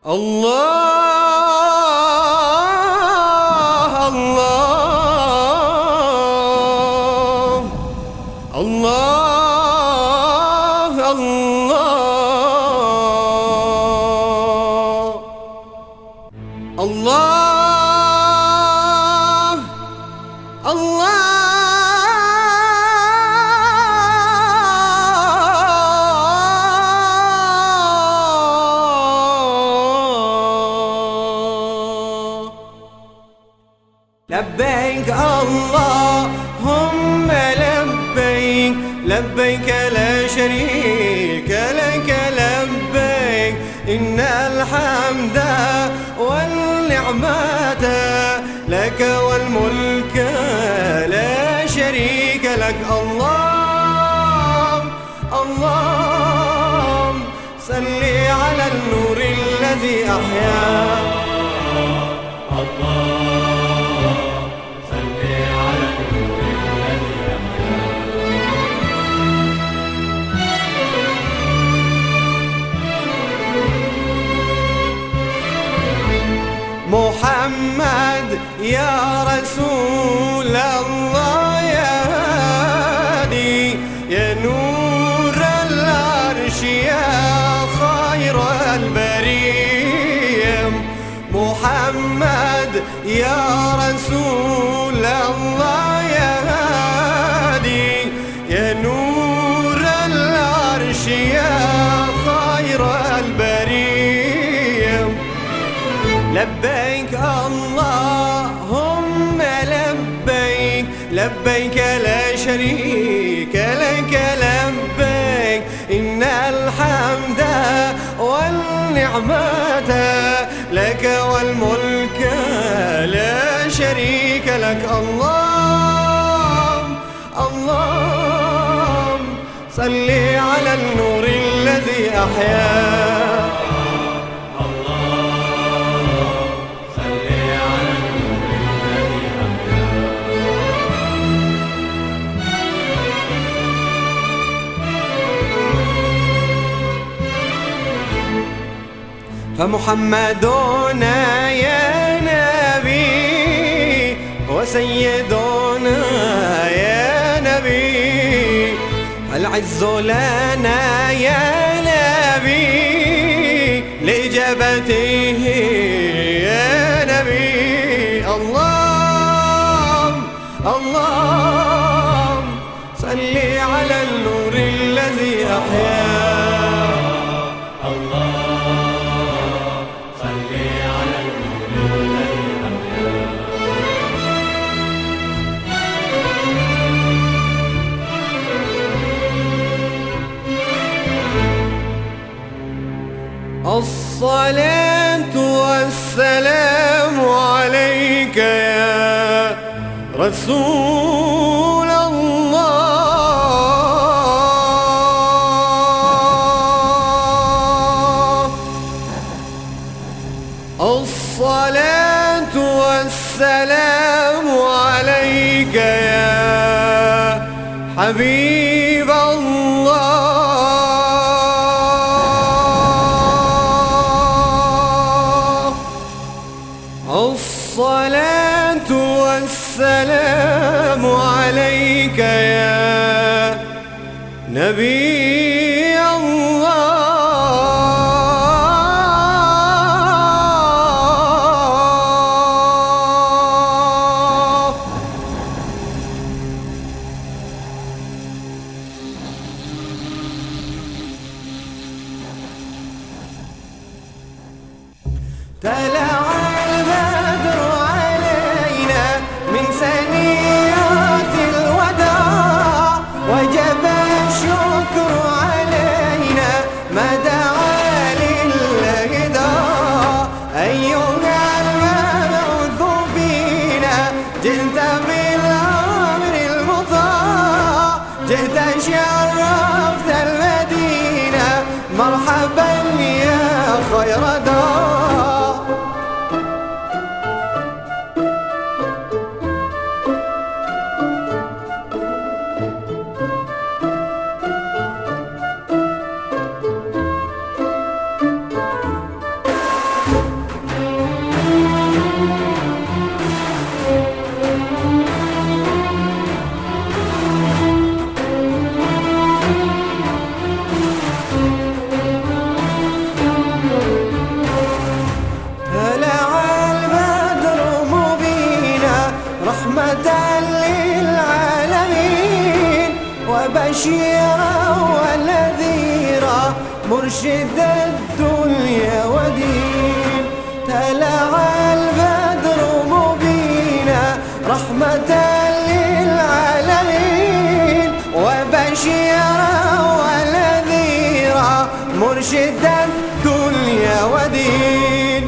الله الله الله الله الله الله لبيك اللهم لبيك لبيك لا شريك لك لبيك إن الحمد والنعمة لك والملك لا شريك لك الله الله صل على النور الذي أحيا محمد يا رسول الله يا هادي يا نور العرش يا خير البرية محمد يا رسول الله يا هادي يا نور العرش يا خير البرية لبيك اللهم لبيك لبيك لا شريك لك لبيك إن الحمد والنعمة لك والملك لا شريك لك الله الله صل على النور الذي أحيا فمحمدنا يا نبي وسيدنا يا نبي العز لنا يا نبي لإجابته يا نبي الله الله صل على النور الذي أحيا الصلاة والسلام عليك يا رسول الله الصلاة والسلام عليك يا حبيب الله الصلاة والسلام عليك يا نبي الله جئت شرفت المدينة مرحبا يا خير دار وبشيرا ونذيرا مرشد الدنيا ودين. طلع البدر مبينا رحمة للعالمين وبشيرا ونذيرا مرشد الدنيا ودين.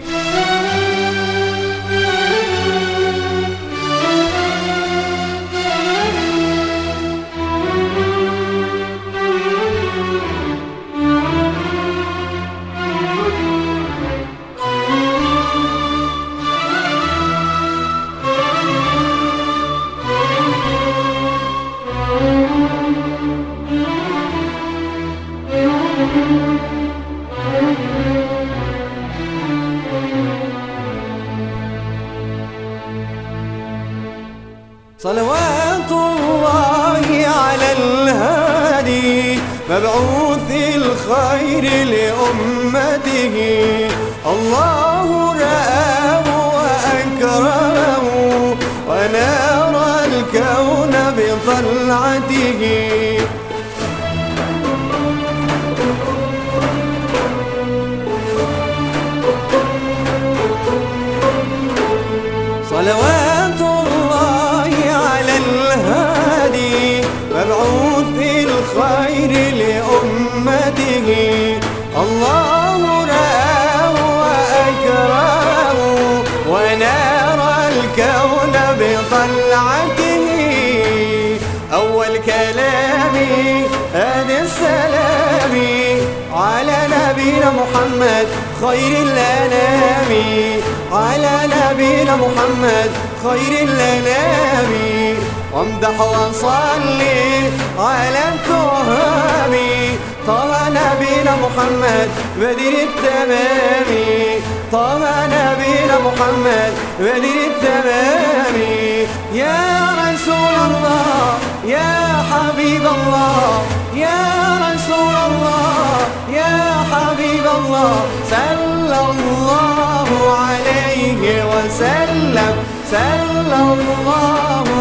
صلوات الله على الهادي مبعوث الخير لأمته. الله رآه وأكرمه ونار الكون بطلعته. صلوات الله على الهادي مبعوث الخير لأمته. الله رآه وأكرمه ونار الكون بطلعته. أول كلامي هذا السلام على نبينا محمد خير الأنام. على نبينا محمد خير الأنام. وامدح وصلي على التهام طه نبينا محمد بدر التمام. طه نبينا محمد بدر التمام. يا رسول الله يا حبيب الله يا رسول الله يا حبيب الله صلى الله عليه وسلم. صلى الله